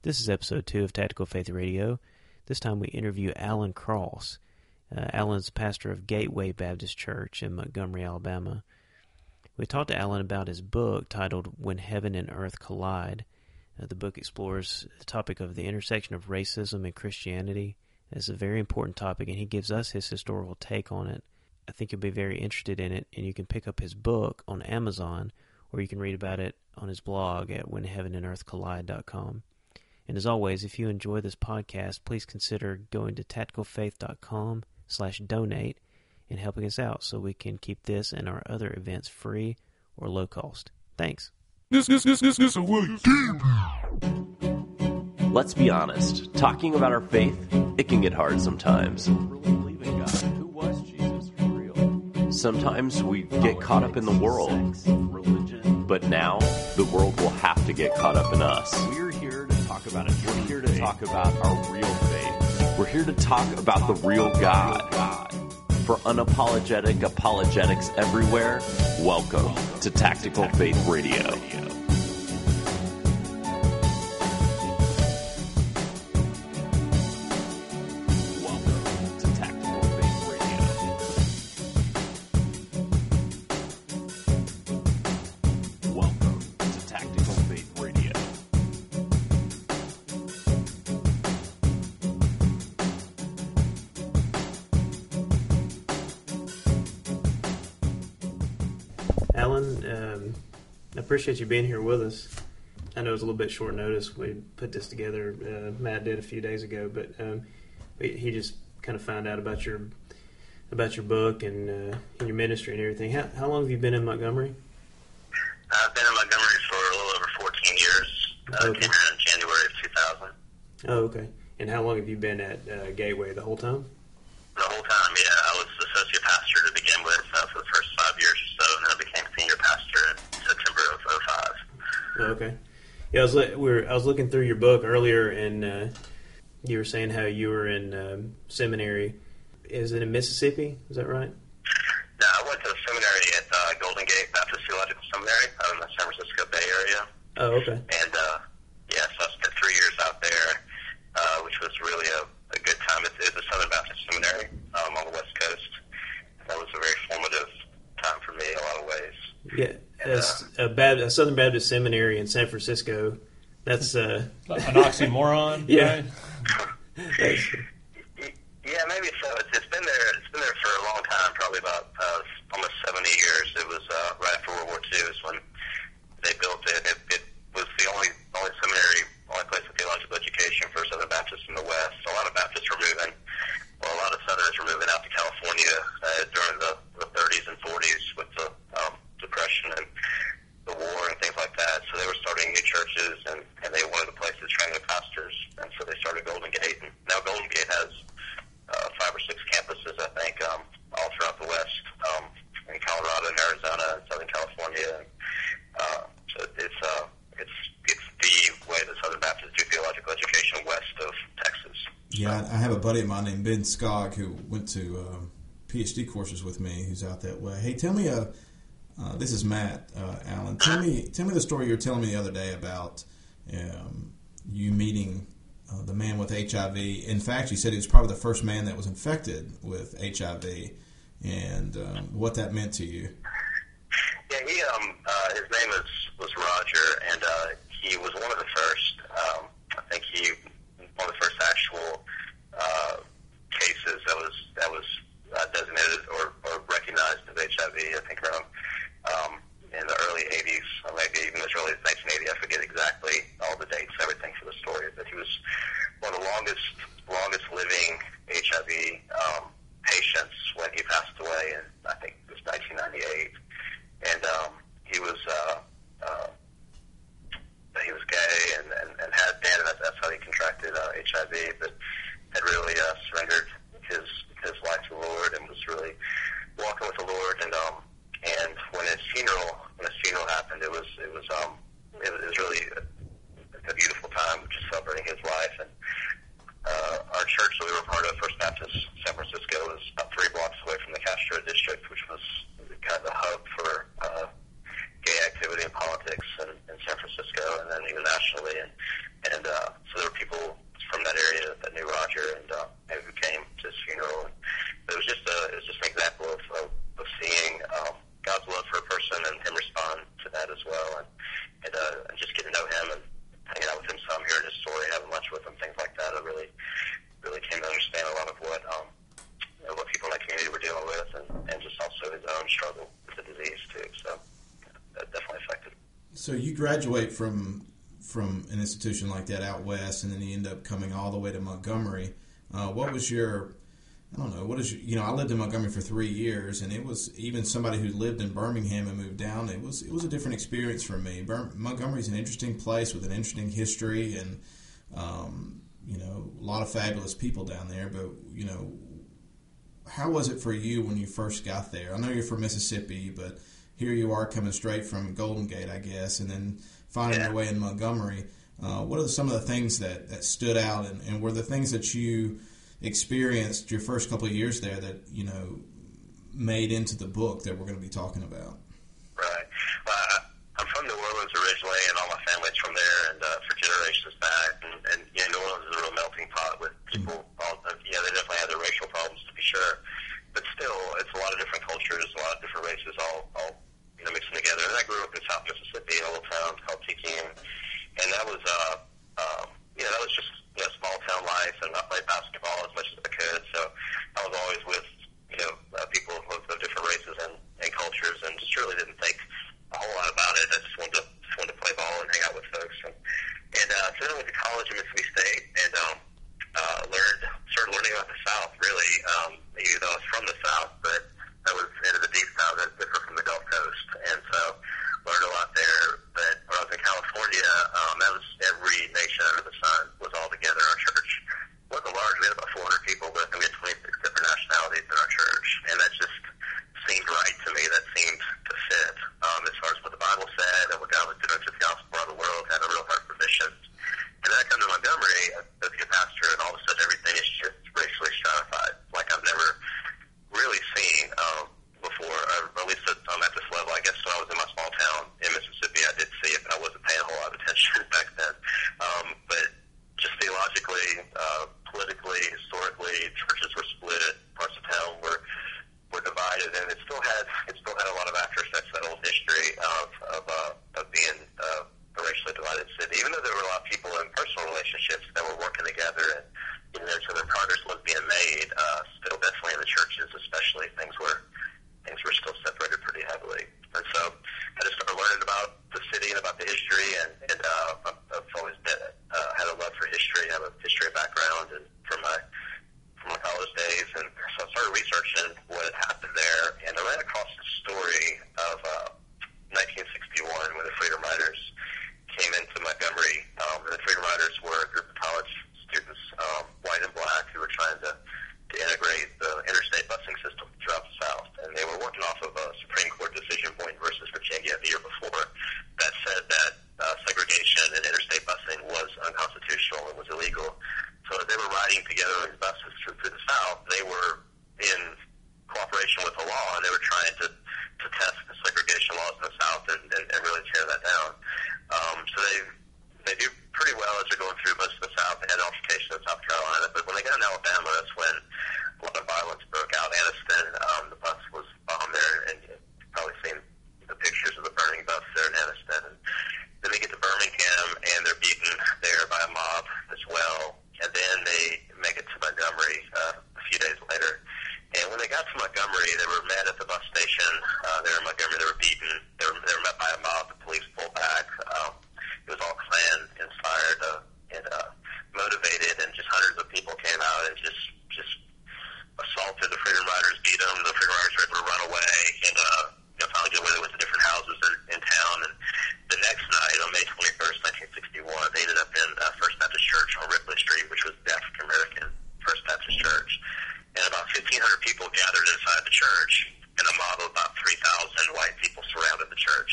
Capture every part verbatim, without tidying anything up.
This is episode two of Tactical Faith Radio. This time we interview Alan Cross. Uh, Alan's pastor of Gateway Baptist Church in Montgomery, Alabama. We talked to Alan about his book titled When Heaven and Earth Collide. Uh, the book explores the topic of the intersection of racism and Christianity. It's a very important topic, and he gives us his historical take on it. I think you'll be very interested in it, and you can pick up his book on Amazon, or you can read about it on his blog at when heaven and earth collide dot com. And as always, if you enjoy this podcast, please consider going to tactical faith dot com slash donate and helping us out so we can keep this and our other events free or low cost. Thanks. This, this, this, this, this, Let's be honest. Talking about our faith, it can get hard sometimes. Really believe in God. Who was Jesus for real? Sometimes we get caught up in the world. Sex, religion. But now, the world will have to get caught up in us. We're here to talk about it. We're here to talk about our real faith. We're here to talk about the real God. For unapologetic apologetics everywhere, welcome to Tactical Faith Radio. Alan, um, I appreciate you being here with us. I know it was a little bit short notice. We put this together. Uh, Matt did a few days ago, but um, we, he just kind of found out about your about your book and, uh, and your ministry and everything. How, how long have you been in Montgomery? I've been in Montgomery for a little over fourteen years. I Okay. came here in January of two thousand. Oh, okay. And how long have you been at uh, Gateway? The whole time? The whole time, yeah, I was associate pastor to begin with uh, for the first five years or so, and then I became senior pastor in September of oh five. Oh, okay. Yeah, I was li- we were, I was looking through your book earlier, and uh, you were saying how you were in um, seminary. Is it in Mississippi? Is that right? Now, I went to seminary at uh, Golden Gate Baptist Theological Seminary out in the San Francisco Bay Area. Oh, okay. And, uh, yeah, so I spent three years out there, uh, which was really a, a good time. It's, it's a Southern Baptist Seminary um, on the West Coast. That was a very formative time for me in a lot of ways. Yeah, as a, Bab- a Southern Baptist Seminary in San Francisco. That's uh, An oxymoron, yeah. right? That's, Yeah, maybe so. It's, it's been there. It's been there for a long time, probably about uh, almost seventy years. It was uh, right after World War Two is when they built it. It, it was the only only seminary, only place of theological education for Southern Baptists in the West. A lot of Baptists were moving. Well, a lot of Southerners were moving out to California uh, during the, the thirties and forties with the um, Depression and the war and things like that. So they were starting new churches, and, and they wanted a place to train their pastors. And so they started Golden Gate. And now Golden Gate has uh, five or six campuses, I think, um, all throughout the West, um, in Colorado and Arizona and Southern California. And, uh, so it's uh, it's it's the way that Southern Baptists do theological education west of Texas. Yeah, I have a buddy of mine named Ben Skog who went to um, PhD courses with me. Who's out that way. Hey, tell me, uh, uh, this is Matt, uh, Alan. Tell me, tell me the story you were telling me the other day about um, you meeting uh, the man with H I V. In fact, you said he was probably the first man that was infected with H I V, and um, what that meant to you. Yeah, he um uh, his name was was Roger, and uh, he was one of the first. Um, I think he one of the first actual uh, cases that was that was uh, designated or, or recognized as H I V. I think around um, in the early eighties, or maybe even as early as nineteen eighty. I forget exactly all the dates, everything for the story, but he was one of the longest longest living H I V um, patients when he passed away in I think it was nineteen ninety-eight. so you graduate from from an institution like that out west, and then you end up coming all the way to Montgomery. Uh, what was your, I don't know, what is your, you know, I lived in Montgomery for three years, and it was, even somebody who lived in Birmingham and moved down, it was it was a different experience for me. Bir- Montgomery's an interesting place with an interesting history, and um, you know, a lot of fabulous people down there. But you know, how was it for you when you first got there? I know you're from Mississippi, but here you are coming straight from Golden Gate, I guess, and then finding Yeah. your way in Montgomery. Uh, what are some of the things that, that stood out, and, and were the things that you experienced your first couple of years there that, you know, made into the book that we're going to be talking about? Right. Well, I, I'm from New Orleans originally, and all my family's from there, and uh, for generations back. And, and you know, New Orleans is a real melting pot with people. All, yeah, they definitely have their racial problems, to be sure, but still, it's a lot of different cultures, a lot of different races, all, all you know, mixing together. And I grew up in South Mississippi, in a little town called Tekin, and that was, uh, um, you know, that was just, you know, small town life, and I played basketball as much as I could. So I was always with, you know, uh, people of, of different races and, and cultures, and just really didn't think a whole lot about it. I just wanted to, just wanted to play ball and hang out with folks. And, and uh, so then I went to college in Mississippi State, and um, uh, learned, started learning about the South, really. Um, even though I was from the South, but that was into the deep South, that's different from the Gulf Coast. And so learned a lot there. But when I was in California, um, that was every nation under the sun was all together. Our church wasn't large. We had about four hundred people, but we had twenty-six different nationalities in our church. And that just seemed right to me. That seemed to fit um, as far as what the Bible said and what God was doing to the gospel around the world. Had a real heart for missions. And then I come to Montgomery as a pastor, and all of a sudden everything is just racially stratified, like I've never really seen um, before, or at least at, um, at this level. I guess when I was in my small town in Mississippi, I did see it, but I wasn't paying a whole lot of attention back then. Um, but just theologically, uh, politically, historically, churches were split, parts of town were were divided, and it still had it still had a lot of after effects, that old history of of, uh, of being uh, a racially divided city. Even though there were a lot of people in personal relationships that were working together, and you know, so the progress was being made, uh, still definitely in the churches, especially things were things were still separated pretty heavily. And so I just started learning about the city and about the history, and, and uh, I've, I've always been, uh, had a love for history. I have a history background and from my from my college days, and so I started researching what had happened there, and I ran across the story of uh, nineteen sixty-one when the Freedom Riders came into Montgomery. Um, and the Freedom Riders were a group of college students, um, white and black, who were trying to, to integrate the interstate busing system throughout the South. And they were working off of a Supreme Court decision, Boynton versus Virginia, the year before, that said that uh, segregation and interstate busing was unconstitutional and was illegal. So as they were riding together in buses through, through the South, they were in cooperation with the law, and they were trying to, to test the segregation laws in the South and, and, and really tear that down. Um, so they they do pretty well as they're going through most of the South. They had an altercation in South Carolina, but when they got in Alabama, that's when a lot of violence broke out. Anniston, um, the bus was bombed there, and you've probably seen the pictures of the burning bus there in Anniston. And then they get to Birmingham, and they're beaten there by a mob as well. And then they make it to Montgomery uh, a few days later. And when they got to Montgomery, they were met at the bus station. Uh, they were in Montgomery. They were beaten. They were, they were met by a mob. The police pulled back. Um, it was all Klan-inspired uh, and uh, motivated, and just hundreds of people came out and just just assaulted the Freedom Riders, beat them. The Freedom Riders were able to run away, and uh, you know, finally get away. They went to different houses in, in town. And the next night, on May twenty-first, nineteen sixty-one, they ended up in uh, First Baptist Church on Ripley Street, which was the African-American First Baptist Church. And about fifteen hundred people gathered inside the church, and a mob of about three thousand white people surrounded the church.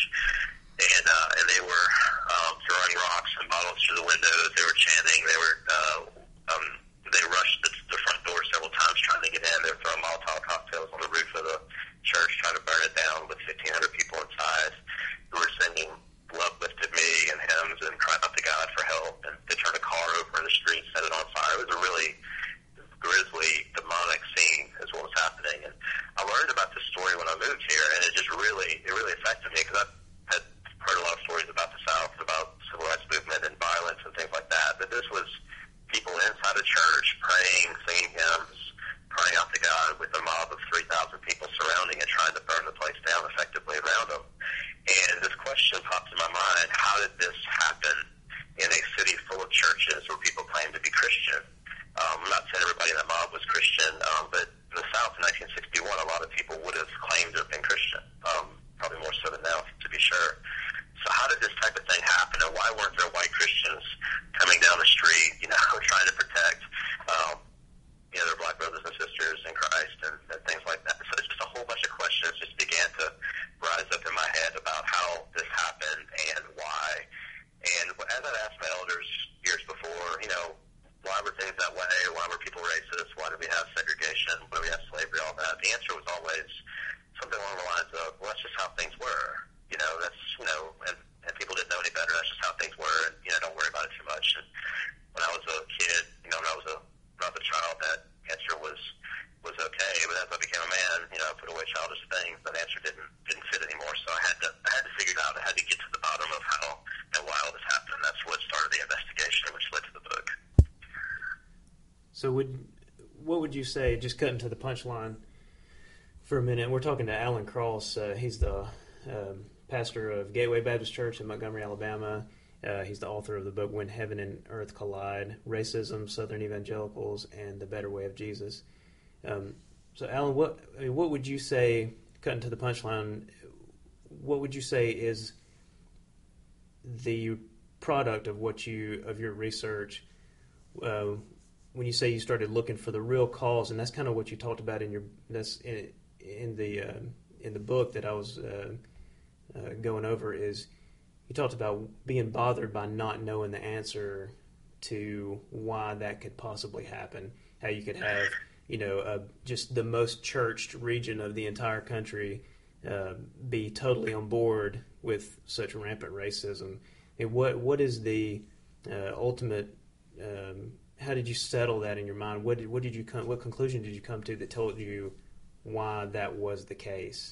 And uh, and they were um, throwing rocks and bottles through the windows. They were chanting. They were uh, um, they rushed the, the front door several times trying to get in. They were throwing Molotov cocktails on the roof of the church, trying to burn it down with fifteen hundred people inside who were singing "Love Lifted Me" and hymns and crying out to God for help. And they turned a car over in the street, set it on fire. It was a really grisly, demonic scene is what was happening. And I learned about this story when I moved here, and it just really, it really affected me, because I had heard a lot of stories about the South, about civil rights movement and violence and things like that. But this was people inside a church praying, singing hymns, crying out to God, with a mob of three thousand people surrounding and trying to burn the place down effectively around them. And this question question popped in my mind: how did this happen in a city full of churches where people claim to be Christian? Um, I'm not saying everybody in that mob was Christian, um, but in the South in nineteen sixty-one, a lot of people would have claimed to have been Christian, um, probably more so than now, to be sure. So how did this type of thing happen, and why weren't there white Christians coming down the street, you know, trying to protect, um, you know, their black brothers and sisters in Christ and, and things like that? So it's just a whole bunch of questions just began to rise up in my head about how this happened and why. And as I've asked my elders years before, you know, why were things that way? Why were people racist? Why did we have segregation? Why did we have slavery? All that. The answer was always something along the lines of, well, that's just how things were. You know, that's, you know, and, and people didn't know any better. That's just how things were, and, you know, don't worry about it too much. And when I was a kid, you know, when I was a, when I was a child, that answer was was okay. But as I became a man, you know, I put away childish things. That answer didn't didn't fit anymore. So I had to I had to figure it out. I had to get to the bottom of how and why all this happened. And that's what started the investigation, which led to the book. So would what would you say, just cutting to the punchline for a minute, we're talking to Alan Cross. Uh, he's the um, pastor of Gateway Baptist Church in Montgomery, Alabama. Uh, he's the author of the book When Heaven and Earth Collide, Racism, Southern Evangelicals, and the Better Way of Jesus. Um, so Alan, what I mean, what would you say, cutting to the punchline, what would you say is the product of what you of your research uh, when you say you started looking for the real cause? And that's kind of what you talked about in your that's in, in the uh, in the book that I was uh, uh, going over. Is you talked about being bothered by not knowing the answer to why that could possibly happen. How you could have, you know, uh, just the most churched region of the entire country uh, be totally on board with such rampant racism. And what what is the uh, ultimate? Um, how did you settle that in your mind? What did what did you come? What conclusion did you come to that told you why that was the case?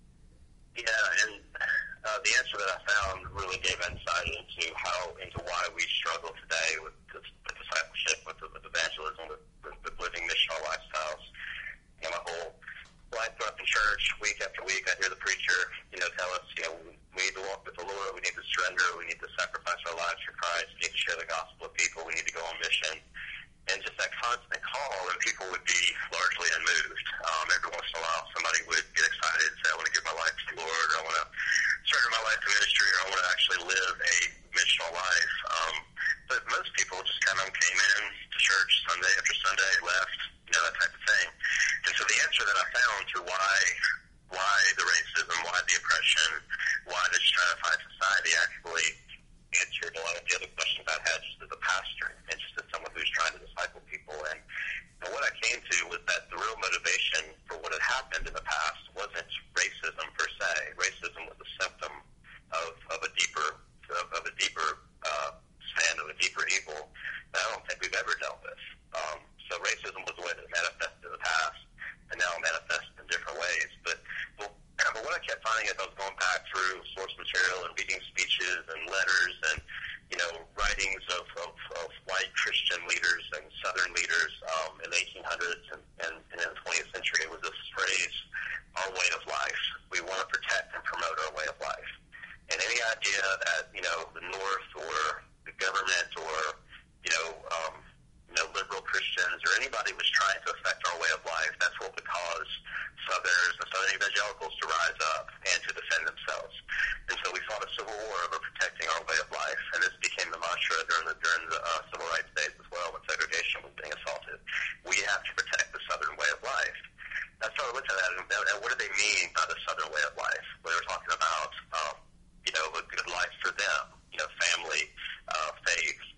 Yeah, and uh, the answer that I found really gave insight into how into why we struggle today with, with discipleship, with, with evangelism, with, with, with living missional lifestyles. You know, my whole life growing up in church, week after week, I hear the preacher, you know, tell us, you know, we need to walk with the Lord, we need to surrender, we need to sacrifice our lives for Christ, we need to share the gospel with people, we need to go on mission. And just that constant call, and people would be largely unmoved. Um, every once in a while, somebody would get excited and say, I want to give my life to the Lord, or I want to surrender my life to ministry, or I want to actually live a missional life. Um, but most people just kind of came in to church Sunday after Sunday, left, you know, that type of thing. And so the answer that I found to why why the racism, why the oppression, why the stratified society actually answered a lot of the other questions I had just as a pastor and just as someone who's trying to disciple people. And, and what I came to was that the real motivation for what had happened in the past wasn't racism per se. Racism was a symptom of, of a deeper of, of a deeper uh, stand, of a deeper evil that I don't think we've ever dealt with. Um, so racism was the way that it manifested in the past, and now it manifests in different ways. But, but But what I kept finding as I was going back through source material and reading speeches and letters and, you know, writings of, of, of white Christian leaders and Southern leaders um, in the eighteen hundreds and, and, and in the twentieth century, was this phrase, our way of life. We want to protect and promote our way of life. And any idea that, you know, the North or the government or, you know, um, you know, liberal Christians or anybody was trying to affect our way of life, that's what would cause Southerners and Southern evangelicals to rise up and to defend themselves. And so we fought a civil war over protecting our way of life, and this became the mantra during the during the uh, civil rights days as well, when segregation was being assaulted. We have to protect the Southern way of life. I started looking at that, and, and what do they mean by the Southern way of life? Well, they were talking about, um, you know, a good life for them, you know, family, uh, faith,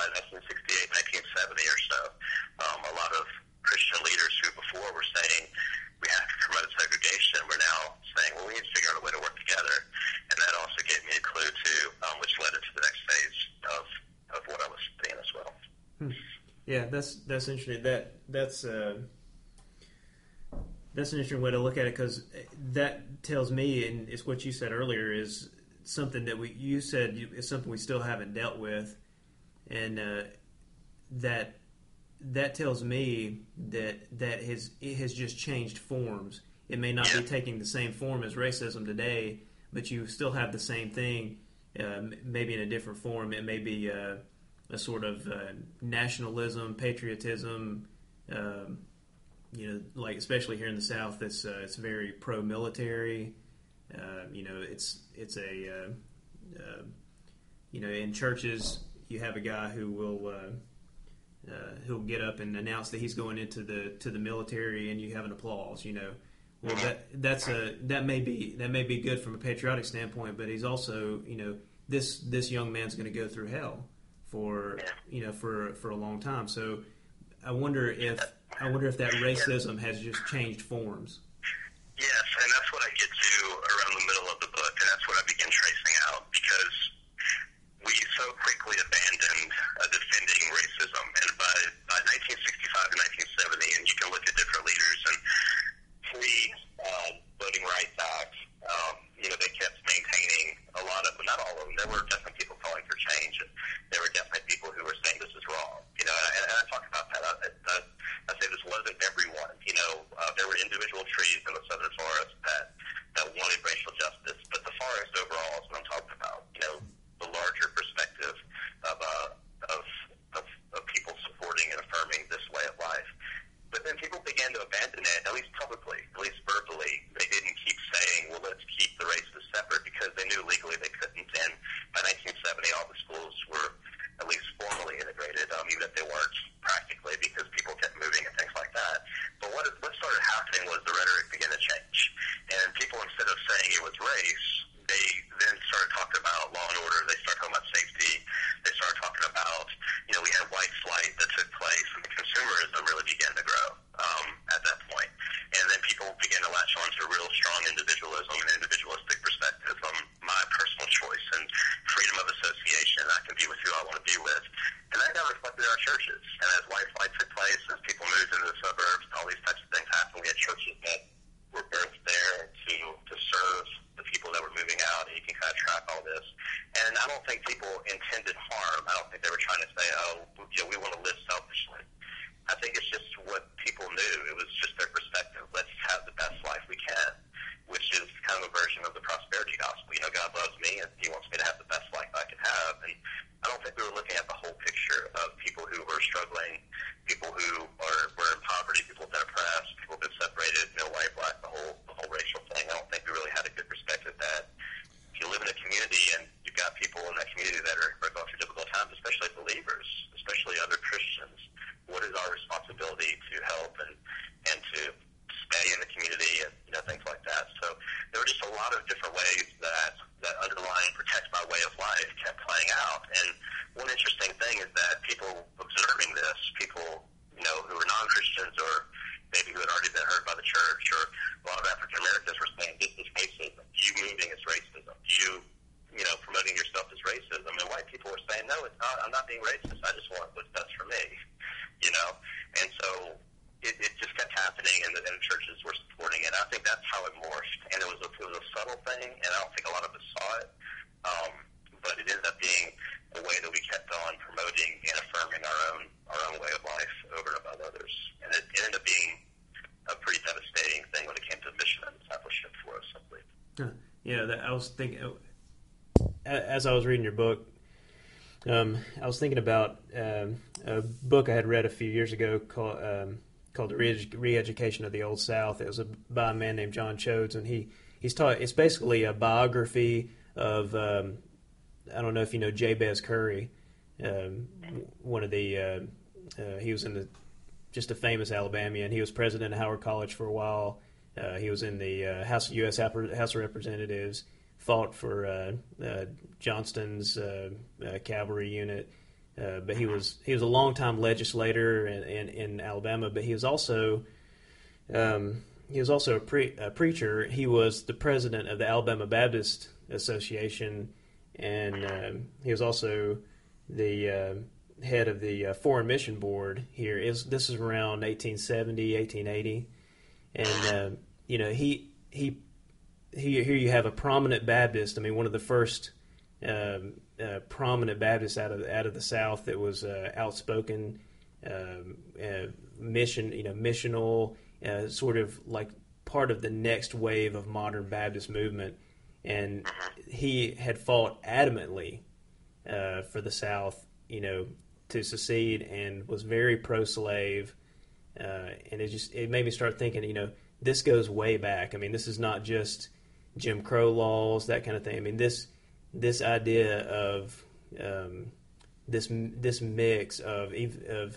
by nineteen sixty-eight, nineteen seventy or so. Um, a lot of Christian leaders who before were saying we have to promote segregation, we're now saying, well, we need to figure out a way to work together. And that also gave me a clue, too, um, which led into the next phase of, of what I was studying as well. Hmm. Yeah, that's that's interesting. That that's uh, that's an interesting way to look at it, because that tells me, and it's what you said earlier, is something that we you said is something we still haven't dealt with, and uh, that that tells me that that has it has just changed forms. It may not be taking the same form as racism today, but you still have the same thing, uh, maybe in a different form. It may be uh, a sort of uh, nationalism, patriotism. Um, you know, like especially here in the South, it's uh, it's very pro-military. Uh, you know, it's it's a uh, uh, you know, in churches you have a guy who will uh, uh, who'll get up and announce that he's going into the to the military, and you have an applause. You know, well that that's a that may be that may be good from a patriotic standpoint, but he's also, you know, this this young man's going to go through hell for you know for for a long time. So I wonder if I wonder if that racism has just changed forms. Yes, and that's what I get to around the middle of the book, and that's what I begin tracing out, because we so quickly abandoned uh, defending racism, and by, by nineteen sixty-five to nineteen seventy, and you can look at different leaders, and pre-Voting uh, Rights Act, um, you know, they kept maintaining a lot of, but not all of them, there were definitely people calling for change, and there were definitely people who were saying this is wrong, you know, and, and I talk about that. I, I, I say this wasn't everyone, you know, uh, there were individual trees in the southern forest that, that wanted racial justice, but the forest overall is what I'm talking about, you know, the larger perspective of, uh, of, of, of people supporting and affirming this way of life. But then people began to abandon it, at least publicly, at least verbally. They didn't keep saying, well, let's keep the races separate, because they knew legally they couldn't. And by nineteen seventy, all the schools were at least formally integrated, um, even if they weren't practically, because people kept moving and things like that. But what, what started happening was the rhetoric began to change. And people, instead of saying it was race, they then started talking about law and order. They started talking about safety. They started talking about, you know, we had white flight that took place, and consumerism really began to grow um, at that point. And then people began to latch on to real strong individualism and individualistic perspective on my personal choice and freedom of association. I can be with who I want to be with. And that got reflected in our churches. And as white flight took place, as people moved into the suburbs, all these types of things happened. We had churches that were birthed there to, to serve the people that were moving out, and you can kind of track all this. And I don't think people intended harm. I don't think they were trying to say, oh, you know, we want to live selfishly. I think it's just what people knew. It was just their perspective. Let's have the best life we can, which is kind of a version of the prosperity gospel. You know, God loves me, and He wants me to have the best life I can have. And I don't think we were looking at the whole picture of people who were struggling, people who are were in poverty, people who've been oppressed, people who've been separated, you know, white, black, the whole the whole racial thing. I don't think we really had a good perspective that if you live in a community and you've got people in that community that are, are going through difficult times, especially believers, especially other Christians, what is our responsibility to help and, and to stay in the community and, you know, things like that. So there were just a lot of different ways that that underlying protect my way of life kept playing out. And one interesting thing is that people observing this, people, you know, who were non-Christians or maybe who had already been hurt by the church, or a lot of African Americans were saying, this is racism. You moving is racism. You, you know, promoting yourself is racism. And white people were saying, no, it's not. I'm not being racist. I just want what's best for me, you know. And so it, it just kept happening, and the, and the churches were supporting it. I think that's how it morphed. And it was a, it was a subtle thing, and I don't think a lot of us saw it. Um, but it ended up being a way that we kept on promoting and affirming our own our own way of life over and above others. And it, it ended up being a pretty devastating thing when it came to mission and discipleship for us, I believe. Huh. Yeah, that, I was thinking, as I was reading your book, um, I was thinking about um, a book I had read a few years ago called um, called The Re-Education of the Old South. It was a, by a man named John Chodes, and he he's taught. It's basically a biography of um, I don't know if you know Jabez Curry, um, one of the uh, uh, he was in the just a famous Alabamian. He was president of Howard College for a while. Uh, he was in the uh, House U S House of Representatives. Fought for uh, uh, Johnston's uh, uh, cavalry unit. uh, but he was he was a longtime legislator in, in, in Alabama. But he was also um, he was also a, pre, a preacher. He was the president of the Alabama Baptist Association, and um, he was also the uh, head of the uh, Foreign Mission Board here. Is this is around eighteen seventy, eighteen eighty, and uh, you know he he he here you have a prominent Baptist. I mean, one of the first um, uh, prominent Baptists out of out of the South that was uh, outspoken, um, uh, mission you know missional, uh, sort of like part of the next wave of modern Baptist movement, and he had fought adamantly uh, for the South, you know, to secede, and was very pro-slave, uh, and it just it made me start thinking, you know, this goes way back. I mean, this is not just Jim Crow laws, that kind of thing. I mean, this this idea of um, this this mix of of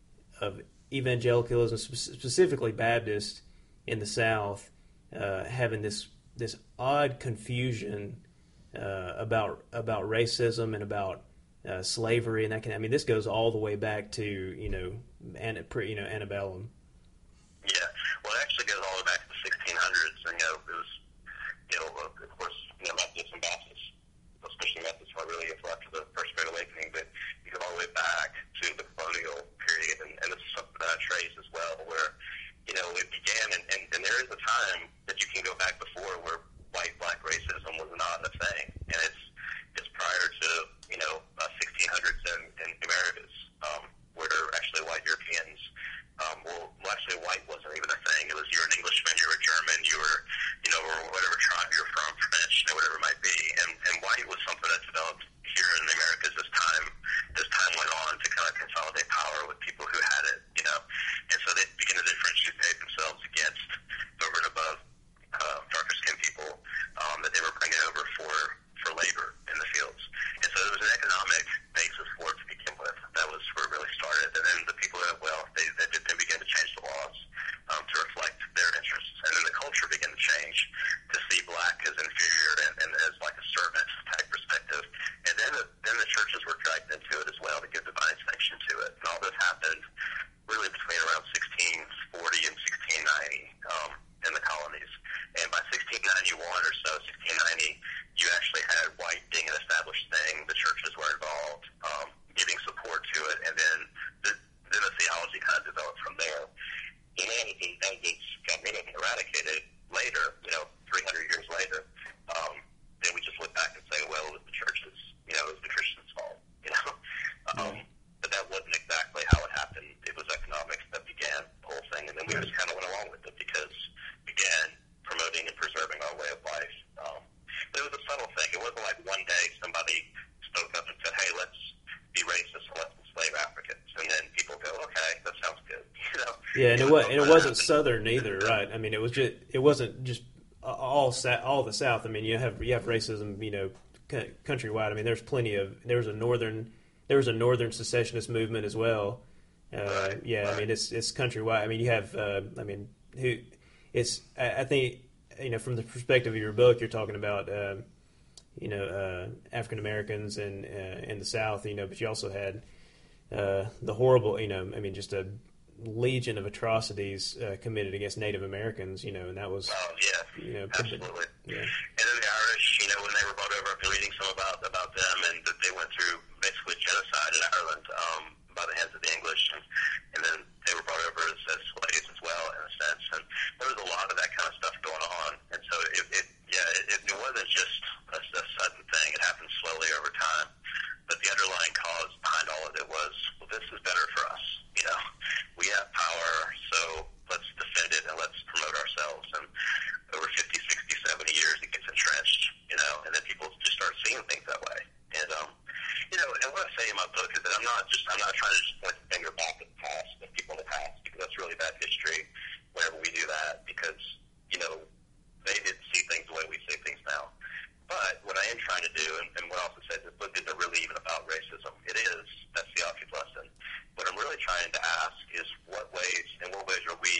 of evangelicalism, specifically Baptist in the South, uh, having this this odd confusion uh, about about racism and about uh, slavery and that kind of, I mean, this goes all the way back to you know, an, you know, antebellum. Yeah, well, it actually goes all the way back to the sixteen hundreds, and you know, it was, you know, of course, you know, Methodists and Baptists, especially Methodists, were really after the First Great Awakening, but you go all the way back to the colonial period, and, and this is something that I trace as well, where, you know, it began, and, and, and there is a time that you can go back before where white-black racism was not a thing, and it's it's prior to, you know, uh, sixteen hundreds in, in the Americas, um, where actually white Europeans, um, well, well, actually white wasn't even a thing. It was you're an Englishman, you were German, you were, you know, or whatever tribe you're from, French, you know, whatever it might be, and, and white was something that developed here in the Americas as time as time went on to kind of consolidate power with people who had it, you know, and so they began to differentiate themselves against over and above uh, darker skinned people um, that they were bringing over for for labor in the fields, and so there was an economic basis for it to begin with. That was where it really started, and then the people who had wealth, they, they then began to change the laws um, to reflect their interests, and then the culture began to change to see black as inferior and, and as like a servant type perspective, and then the, then the churches were dragged into it as well to give divine sanction to it, and all this happened really between around sixteen forty and sixteen ninety um, in the colonies, and by sixteen ninety-one or so, sixteen ninety, you actually had white being an established thing. The churches were involved, um, giving support to it, and then the, then the theology kind of developed from there. And then as it, as it's got rid of and eradicated later, you know, three hundred years later, um, then we just look back and say, well, it was the churches, you know, it was the Christians' fault, you know. Um, Yeah. But that wasn't exactly how it happened. It was economics that began the whole thing, and then we just kind of went along with it because, again, promoting and preserving our way of life. Um, but it was a subtle thing. It wasn't like one day somebody spoke up and said, hey, let's be racist and let's enslave Africans. And then people go, okay, that sounds good. You know? Yeah, and it, it was, and it wasn't happened. Southern either, right? I mean, it was just it wasn't just all all the South. I mean, you have you have racism, you know, c- countrywide. I mean, there's plenty of there's a northern there was a northern secessionist movement as well. Uh, Right, yeah, I right. mean, it's it's countrywide. I mean, you have uh, I mean, who it's I, I think you know from the perspective of your book, you're talking about um, you know uh, African Americans and uh, in the South, you know, but you also had uh, the horrible, you know, I mean, just a legion of atrocities uh, committed against Native Americans, you know, and that was, Oh, yeah, you know, absolutely. yeah, And then the Irish, you know, when they were brought over, I've been reading some about about them, and that they went through basically genocide in Ireland um, by the hands of the English, and, and then they were brought over as, as slaves as well, in a sense. And there was a lot of that kind of stuff going on, and so it, it yeah, it, it wasn't just a, a sudden thing. It happened slowly over time, but the underlying cause behind all of it was, well, this is better for us. You know, we have power, so let's defend it and let's promote ourselves. And over fifty, sixty, seventy years, it gets entrenched, you know, and then people just start seeing things that way. And, um, you know, and what I say in my book is that I'm not just, I'm not trying to just point the finger back at the past, at people in the past, because that's really bad history whenever we do that, because, you know, they didn't see things the way we see things now. But what I am trying to do, and, and what I also said, this book isn't really even about racism. It is. That's the object lesson. What I'm really trying to ask is what ways, in what ways are we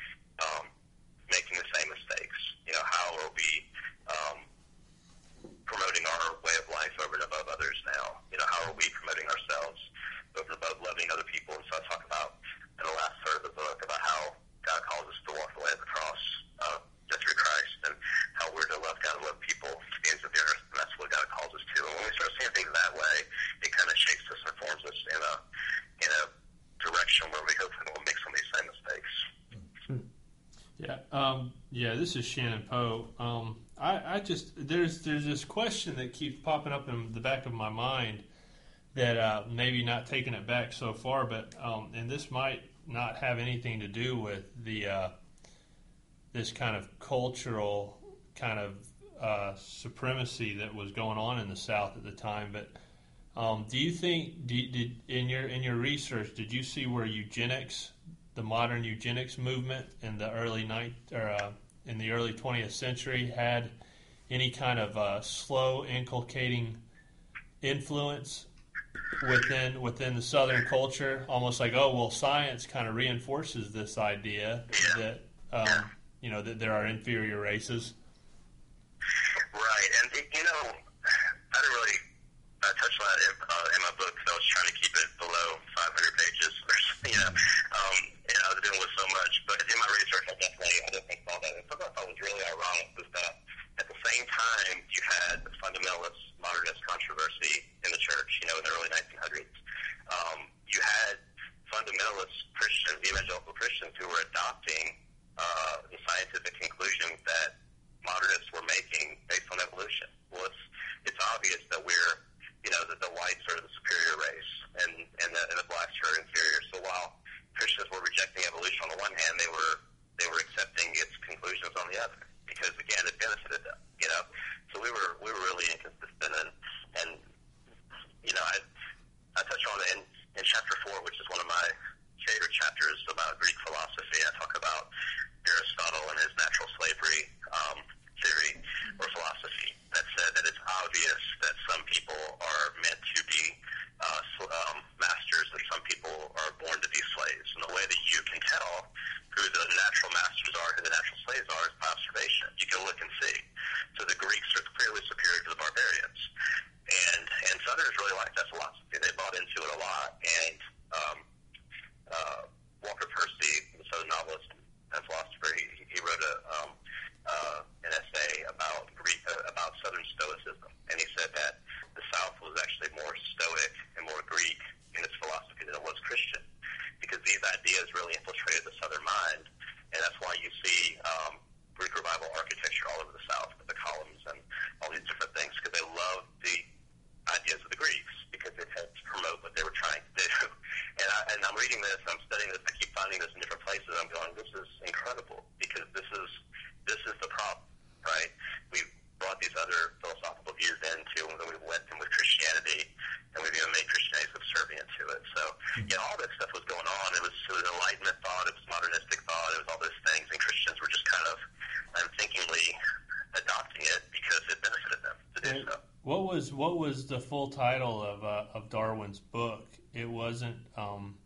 um, making the same mistakes? You know, how are we um, promoting our way of life over and above others now? You know, how are we promoting ourselves Um, yeah, this is Shannon Poe. Um, I, I just there's there's this question that keeps popping up in the back of my mind that uh, maybe not taking it back so far, but um, and this might not have anything to do with the uh, this kind of cultural kind of uh, supremacy that was going on in the South at the time. But um, do you think did, did in your in your research did you see where eugenics, the modern eugenics movement in the early night or uh, in the early twentieth century had any kind of uh, slow inculcating influence within within the Southern culture? Almost like, oh well, science kind of reinforces this idea that um, you know that there are inferior races. Right, and you know, I didn't really uh, touch on that in, uh, in my book because I was trying to keep it below five hundred pages. Or, you know, um, and I was dealing with so much. But in my research, I definitely, I definitely saw that. And something I thought was really ironic was that at the same time you had the fundamentalist modernist controversy in the church. You know, in the early nineteen hundreds, um, you had fundamentalist Christians, evangelical Christians, who were adopting uh, the scientific conclusions that modernists were making based on evolution. Well, it's, it's obvious that we're, you know, that the whites are the superior race and, and, the, and the blacks are inferior. So while Christians were rejecting evolution on the one hand, they were they were accepting its conclusions on the other because, again, it benefited them, you know. So we were we were really inconsistent. And, and you know, I, I touch on it in, in chapter four, which is one of my favorite chapters about Greek philosophy. I talk about Aristotle and his natural slavery um, theory or philosophy that said that it's obvious that some people are meant to be uh, um, masters and some people are born to be slaves. And the way that you can tell who the natural masters are, who the natural slaves are, is by observation. You can look and see. So the Greeks are clearly superior to the barbarians. And, and Southerners really liked that philosophy. They bought into it a lot. And um, uh, Walker Percy, the Southern novelist and philosopher, he, he wrote a, um, uh, an essay about Greek, uh, about Southern Stoicism, and he said that the South was actually more Stoic and more Greek in its philosophy than it was Christian, because these ideas really infiltrated the Southern mind, and that's why you see um, Greek revival architecture all over the South with the columns and all these different things, because they loved the ideas of the Greeks because it helped promote what they were trying to do. And, I, and I'm reading this, I'm studying this, I keep finding this in different places. I'm going, this is incredible because this is this is the problem, right? We've brought these other philosophical views into, and then we've led them with Christianity, and we've even made Christianity subservient to it. So, yeah, all that stuff was going on. It was, it was Enlightenment thought, it was modernistic thought, it was all those things, and Christians were just kind of unthinkingly adopting it because it benefited them to do so. What was what was the full title of uh, of Darwin's book? It wasn't. Um,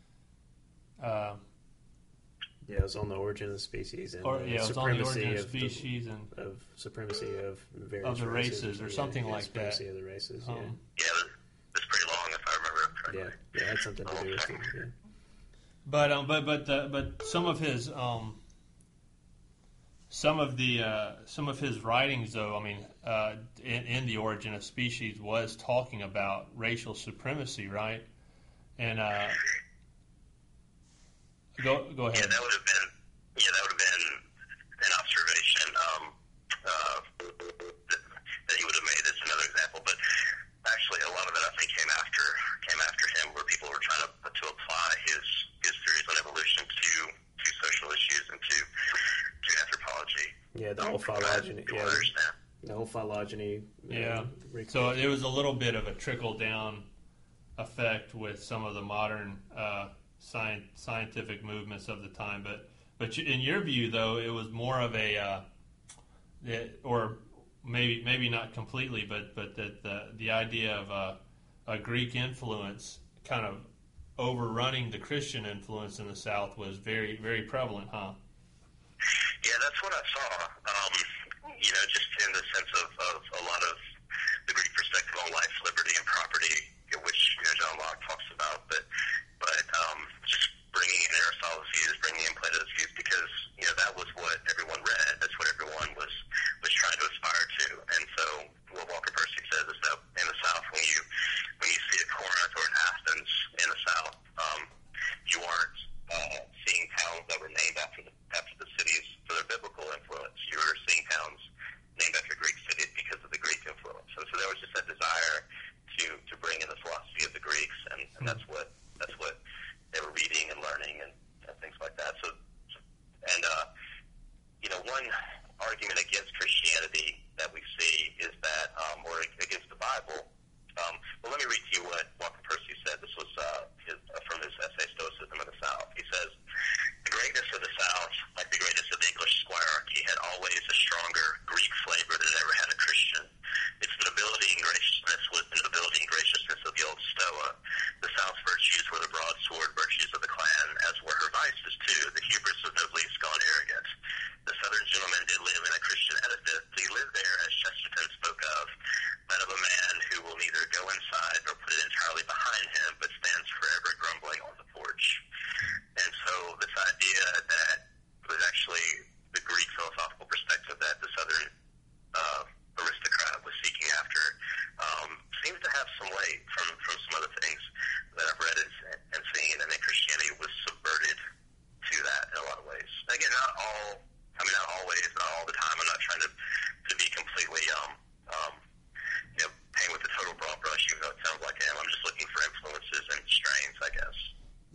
uh, yeah, it was on the origin of the species and or, the yeah, it was on the origin of of species the, and of supremacy of various of the races, or yeah, something yeah, like that. Supremacy of the races. Um, yeah, Yeah, it was, it was pretty long if I remember correctly. yeah, yeah, it had something to do with it. Yeah. But um, but but the, but some of his um, some of the uh, some of his writings, though, I mean, uh, in, in the Origin of Species, was talking about racial supremacy, right? And uh, go go ahead. Yeah, that would have been yeah, that would have been an observation um, uh, that, that he would have made. That's another example, but actually, a lot of it I think came after came after him, where people were trying to to apply his his theories on evolution to to social issues and to to anthropology. Yeah, the whole phylogeny. People Yeah, understand. the whole phylogeny. Yeah. Uh, So it was a little bit of a trickle down effect with some of the modern uh, science, scientific movements of the time. But but in your view, though, it was more of a, uh, it, or maybe maybe not completely, but but that the the idea of a, a Greek influence kind of overrunning the Christian influence in the South was very very prevalent, huh? Yeah, that's what I saw. Um, you know, just in the sense of, of a lot of the Greek perspective on life, liberty, and property, which you know, John Locke talks about. But but um, just bringing in Aristotle's views, bringing in Plato's views, because you know that was what everyone read. That's what everyone was was trying to aspire to. And so, what Walker Percy says is that in the South, when you when you see a Corinth or an Athens in the South, um, you aren't uh, seeing towns that were named after the after the cities for their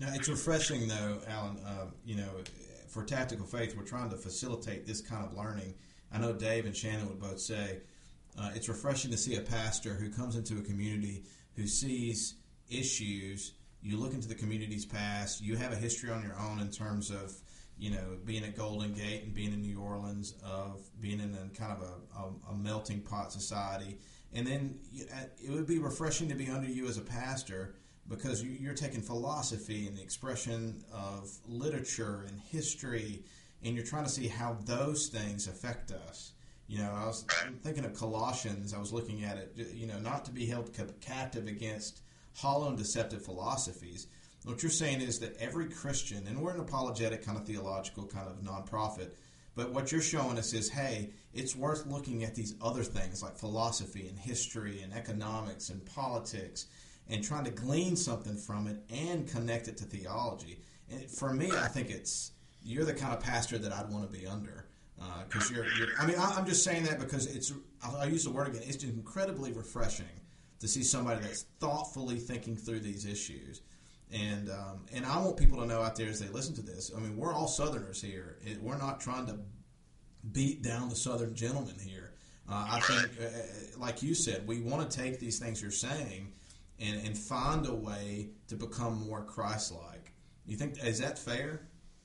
Yeah, it's refreshing, though, Alan. Uh, you know, for Tactical Faith, we're trying to facilitate this kind of learning. I know Dave and Shannon would both say uh, it's refreshing to see a pastor who comes into a community who sees issues. You look into the community's past. You have a history on your own in terms of, you know, being at Golden Gate and being in New Orleans, of being in a kind of a, a, a melting pot society. And then it would be refreshing to be under you as a pastor, because you're taking philosophy and the expression of literature and history, and you're trying to see how those things affect us. You know, I was thinking of Colossians. I was looking at it, you know, not to be held captive against hollow and deceptive philosophies. What you're saying is that every Christian, and we're an apologetic kind of theological kind of nonprofit, but what you're showing us is, hey, it's worth looking at these other things like philosophy and history and economics and politics, and trying to glean something from it and connect it to theology. And for me, I think it's you're the kind of pastor that I'd want to be under, because uh, you're, you're. I mean, I, I'm just saying that because it's. I'll, I'll use the word again. It's incredibly refreshing to see somebody that's thoughtfully thinking through these issues, and um, and I want people to know out there as they listen to this. I mean, we're all Southerners here. It, we're not trying to beat down the Southern gentleman here. Uh, I think, uh, like you said, we want to take these things you're saying and, and find a way to become more Christ-like. You think, is that fair?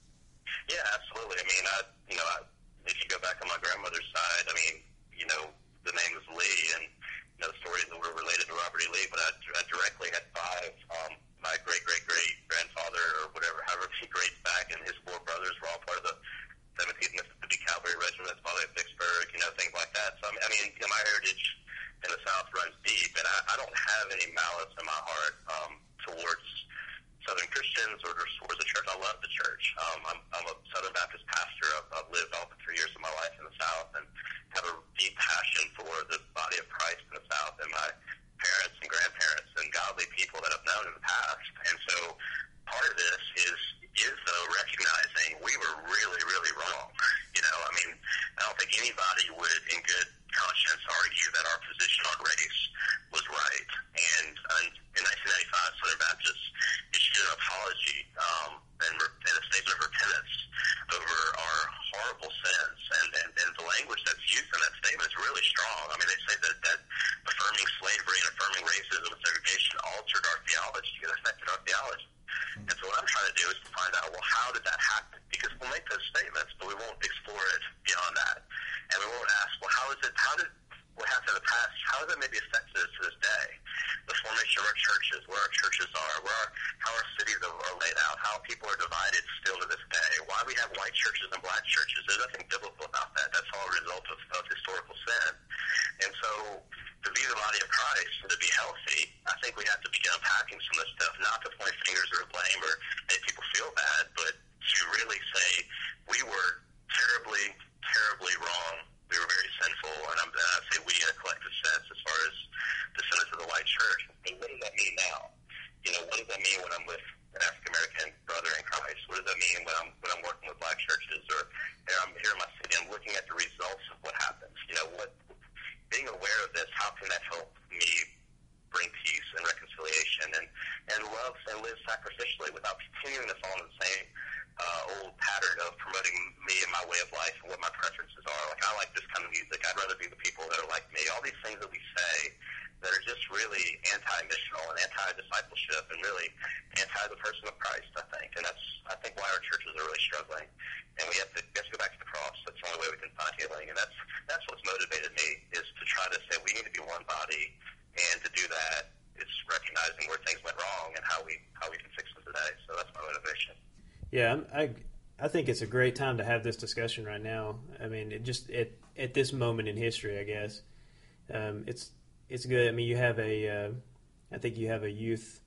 Yeah, absolutely. I mean, I, you know, I, if you go back on my grandmother's side, I mean, you know, the name was Lee, and you know, the stories that were related to Robert E. Lee, but I, I directly had five. Um, my great-great-great-grandfather, or whatever, however many grades back, and his four brothers were all part of the seventeenth Mississippi Cavalry Regiment, that's probably at Vicksburg, you know, things like that. So, I mean, you know, my heritage in the South runs deep, and I, I don't have any malice in my heart um, towards Southern Christians or towards the church. I love the church. Um, I'm, I'm a Southern Baptist pastor. I've, I've lived all but three years of my life in the South and have a deep passion for the body of Christ in the South and my parents and grandparents and godly people that I've known in the past. And so part of this is is though recognizing we were really, really wrong. You know, I mean, I don't think anybody would in good conscience argue that our position on race was right. And uh, in nineteen ninety-five, Southern Baptists issued an apology um, and, and a statement of repentance over our horrible sins. And, and, and the language that's used in that statement is really strong. I mean, they say that, that affirming slavery and affirming racism and segregation altered our theology. It affected our theology. And so what I'm trying to do is to find out, well, how did that happen? Because we'll make those statements, but we won't explore it beyond that. And we won't ask, well, how is it, how did, what happened in the past, how has that maybe affected us to this day? The formation of our churches, where our churches are, where our, how our cities are, are laid out, how people are divided still to this day, why we have white churches and black churches. There's nothing biblical about that. That's all a result of, of historical sin. And so to be the body of Christ and to be healthy, I think we have to begin unpacking some of this stuff, not to point fingers or blame or make people feel bad, but to really say we were terribly, terribly wrong. We were very sinful, and I'm going to say we in a collective sense as far as the sins of the white church. And what does that mean now? You know, what does that mean when I'm with an African-American brother in Christ? What does that mean when I'm when I'm working with black churches, or you know, I'm here in my city, I'm looking at the results of what happens? You know, what being aware of this, how can that help me bring peace and reconciliation and, and love and live sacrificially without continuing to fall in the same uh, old pattern of promoting me and my way of life and what my preferences are? Like, I like this kind of music. I'd rather be the people that are like me. All these things that we say that are just really anti-missional and anti-discipleship and really anti the person of Christ, I think. And that's, I think, why our churches are really struggling. And we have to, we have to go back to the cross. That's the only way we can find healing. And that's that's what's motivated me, is to try to say we need to be one body. And to do that, it's recognizing where things went wrong and how we how we can fix them today. So that's my motivation. Yeah, I I think it's a great time to have this discussion right now. I mean, it just at at this moment in history, I guess um, it's it's good. I mean, you have a uh, I think you have a youth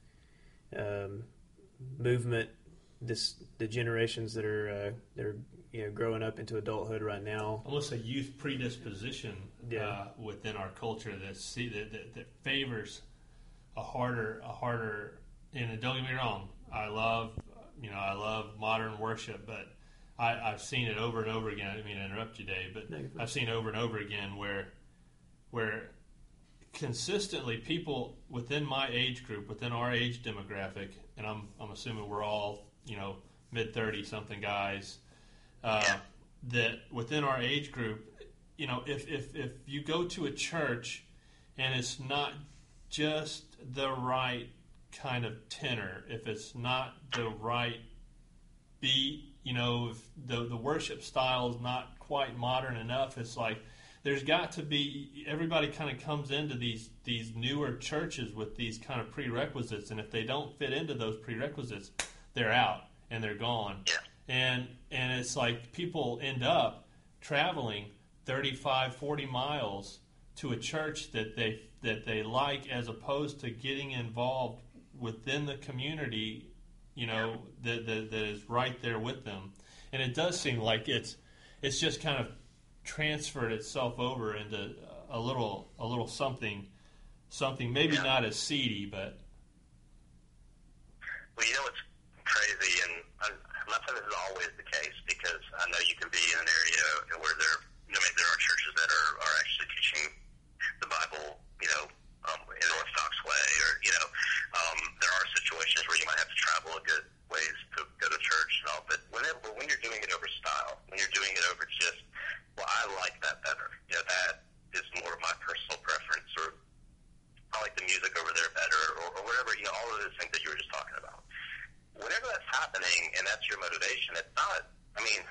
um, movement. This the generations that are uh, that are you know growing up into adulthood right now. Almost a youth predisposition yeah. uh, within our culture that see that, that that favors a harder a harder. And don't get me wrong, I love you know I love modern worship, but I, I've seen it over and over again. I didn't mean to interrupt you, Dave, but no, I've seen over and over again where where consistently people within my age group, within our age demographic, and I'm I'm assuming we're all, you know, mid thirty something guys, uh, Yeah. that within our age group, you know, if, if if you go to a church and it's not just the right kind of tenor, if it's not the right beat, you know, if the the worship style is not quite modern enough, it's like there's got to be, everybody kind of comes into these these newer churches with these kind of prerequisites, and if they don't fit into those prerequisites, they're out and they're gone. Yeah. And and it's like people end up traveling thirty-five, forty miles to a church that they that they like, as opposed to getting involved within the community, you know, that, that that is right there with them. And it does seem like it's it's just kind of transferred itself over into a little a little something something maybe Yeah. not as seedy, but Well, you know what's crazy, and I'm I'm not saying this is always the case, because I know you can be in an area where there, you know, maybe there are churches that are, are actually teaching the Bible, you know, um, in an Orthodox way, or, you know, um, there are situations where you might have to travel a good ways to go to church and all, but when, it, but when you're doing it over style, when you're doing it over just, well, I like that better, you know, that is more of my personal preference, or I like the music over there better, or, or whatever, you know, all of those things that you were just talking about. Whenever that's happening and that's your motivation, it's not, I mean,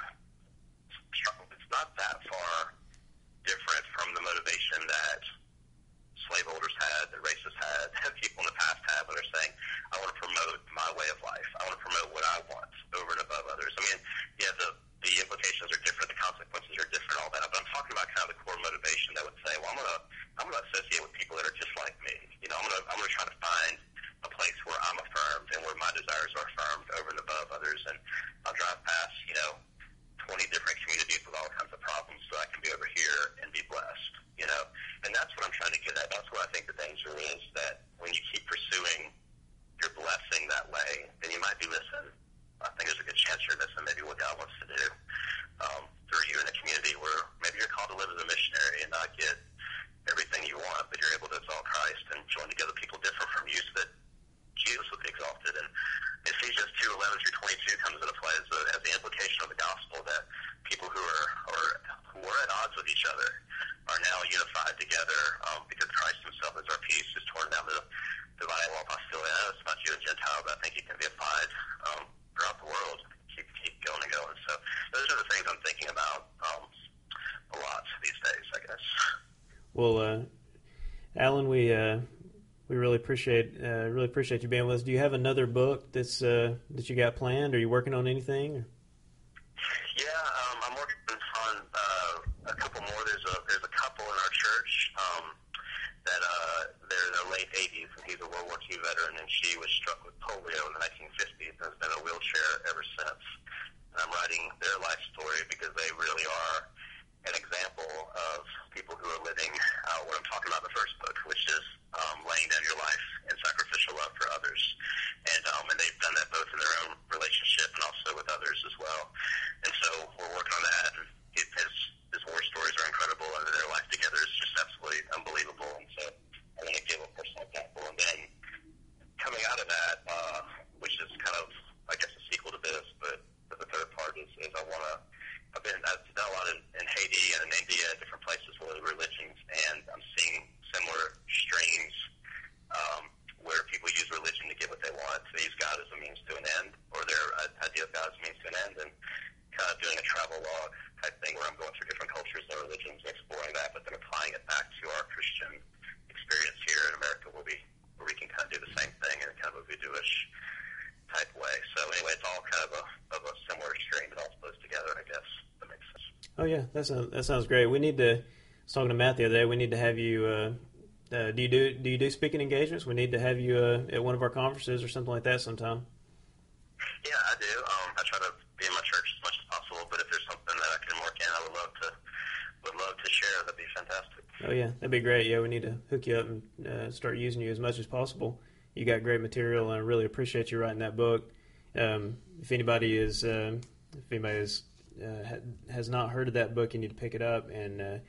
it's not that far different from the motivation that slaveholders had, that racists had, that people in the past had, when they're saying, I want to promote my way of life. I want to promote what I want over and above others. I mean, yeah, the, the implications are different, the consequences are different, all that, but I'm talking about kind of the core motivation that would say, well, I'm going to I'm going to associate with people that are just like me. You know, I'm going to I'm going to try to find a place where I'm affirmed and where my desires are affirmed over and above others. And I'll drive past, you know, twenty different communities with all kinds of problems so I can be over here and be blessed, you know. And that's what I'm trying to get at. That's what I think the danger is, that when you keep pursuing your blessing that way, then you might be missing. I think there's a good chance you're missing maybe what God wants to do um, through you in a community where maybe you're called to live as a missionary and not get everything you want, but you're able to exalt Christ and join together people different from you so that Jesus would be exalted. And Ephesians two eleven through twenty-two comes into play as, a, as the implication of the gospel, that people who are or who were at odds with each other are now unified together um, because Christ himself is our peace, who's torn down the dividing wall of hostility. I know it's not Jew and Gentile, but I think it can be applied um, throughout the world. Keep keep going and going. So those are the things I'm thinking about um, a lot these days, I guess. Well, uh, Alan, we uh, we really appreciate uh, really appreciate you being with us. Do you have another book that's uh, that you got planned? Are you working on anything? Yeah, um, I'm working on uh, a couple more. There's a there's a couple in our church um, that uh, they're in their late eighties, and he's a World War Two veteran, and she was struck with polio in the nineteen fifties and has been in a wheelchair ever since. And I'm writing their life story because they really are an example of people who are living out what I'm talking about in the first book, which is um, laying down your life in sacrificial love for others. And um, and they've done that both in their own relationship and also with others as well. And so we're working on that. And it, his, his war stories are incredible, and their life together is just absolutely unbelievable. And so I want to give a personal example. And then coming out of that, uh, which is kind of, I guess, a sequel to this, but, but the third part is, is I want to I've been I've done a lot in, in Haiti and in India, different places with religions, and I'm seeing similar strains um, where people use religion to get what they want. They use God as a means to an end, or their uh, idea of God as a means to an end, and kind of doing a travel log type thing where I'm going through different cultures and religions, exploring that, but then applying it back to our Christian experience here in America, where we where we can kind of do the same thing in kind of a voodoo-ish type way. So anyway, it's all kind of a of a similar strain that all flows together, I guess. That makes sense. Oh yeah, that sounds that sounds great. We need to. I was talking to Matt the other day. We need to have you. Uh, uh, do you do do you do speaking engagements? We need to have you uh, at one of our conferences or something like that sometime. Yeah, I do. Um, I try to be in my church as much as possible, but if there's something that I can work in, I would love to would love to share. That'd be fantastic. Oh yeah, that'd be great. Yeah, we need to hook you up and uh, start using you as much as possible. You got great material, and I really appreciate you writing that book. Um, if anybody is, uh, if anybody is, uh, ha- has not heard of that book, you need to pick it up. And uh,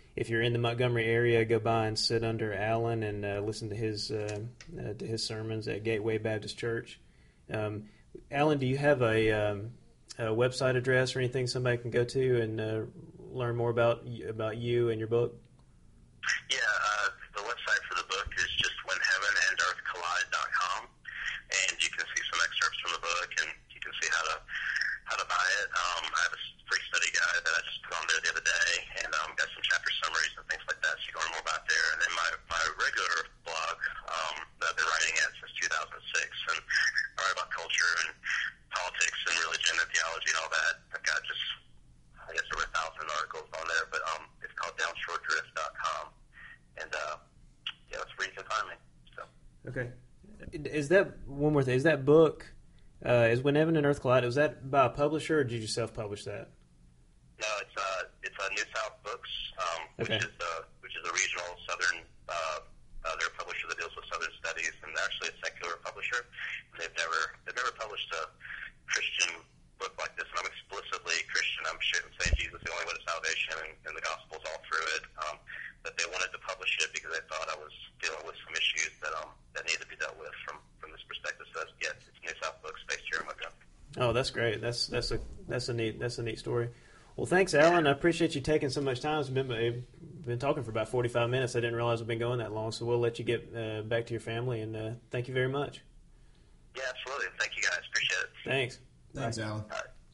if you're in the Montgomery area, go by and sit under Alan and uh, listen to his uh, uh, to his sermons at Gateway Baptist Church. Um, Alan, do you have a, um, a website address or anything somebody can go to and uh, learn more about about you and your book? Yeah, uh, the website for the book is just when heaven and earth collide dot com, and you can see some excerpts from the book, and you can see how to how to buy it. Um, I have a free study guide that I just put on there the other day, and um, got some chapter summaries and things like that, so you can learn more about there. And then my, my regular blog um, that I've been writing at since two thousand six, and I write about culture and politics and religion and theology and all that. I've got just, I guess, over a thousand articles on there, but um, it's called down shore drift dot com, and uh, yeah, that's where you can find me. So. Okay. Is that, one more thing, is that book, uh, is When Heaven and Earth Collide, was that by a publisher, or did you self-publish that? No, it's uh, it's uh, New South Books, um, which Okay. is uh, which is a regional Southern. Uh, uh, they're a publisher that deals with Southern studies, and they're actually a secular publisher. They've never they've never published a Christian book like this, and I'm explicitly Christian. I'm saying Jesus is the only way to salvation, and, and the gospel's all through it. Um, but they wanted to publish it because they thought I was dealing with some issues that um that needed to be dealt with from from this perspective. So yes, it's New South Books based here in Montgomery. Oh, that's great. That's that's a that's a neat that's a neat story. Well, thanks, Alan. I appreciate you taking so much time. It's been we've been talking for about forty-five minutes. I didn't realize we've been going that long, so we'll let you get uh, back to your family. And uh, thank you very much. Yeah, absolutely. Thank you guys. Appreciate it. Thanks. Thanks, Alan. All right.